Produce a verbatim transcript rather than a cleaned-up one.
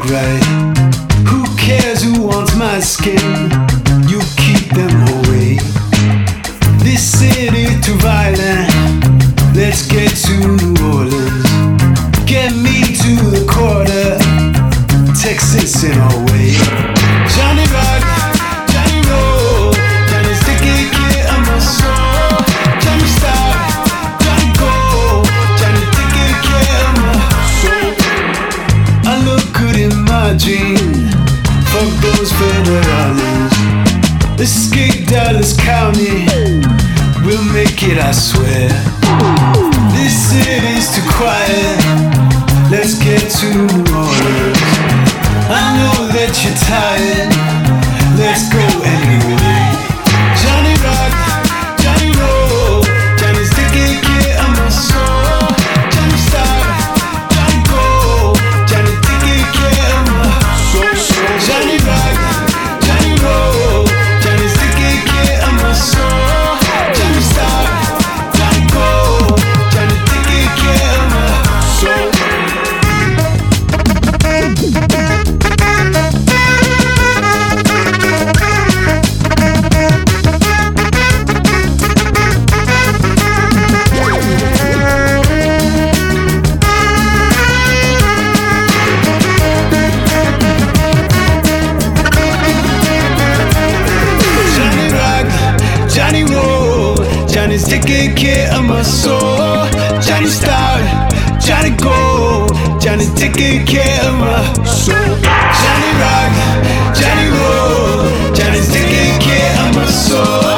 right. Who cares who wants my skin? You keep them away. This city too violent. Let's get to New Orleans. Get me to the quarter. Texas in our way. Johnny Rock, Johnny Roll, Johnny Sticky Kid on my soul. Johnny Stop, Johnny Go, Johnny Sticky Kid on my soul. I look good in my dream. Fuck those federales. Escape Dallas County. We'll make it, I swear. This city's too quiet. Let's get to New Orleans. I know that you're tired. Let's go anyway. Johnny Rock, Johnny Roll, Johnny Sticky Kid on my soul. Johnny Stop, Johnny Go, Johnny Sticky Kid on my soul. Johnny Rock, Johnny Roll, Johnny Sticky Kid on my soul. Johnny Stop, Johnny Go, Johnny Sticky Kid on my soul. Johnny Roll, Johnny Sticky Kid on my soul. Johnny Stop, Johnny Go, Johnny Sticky Kid on my soul. Johnny Rock, Johnny Roll, Johnny Sticky Kid on my soul.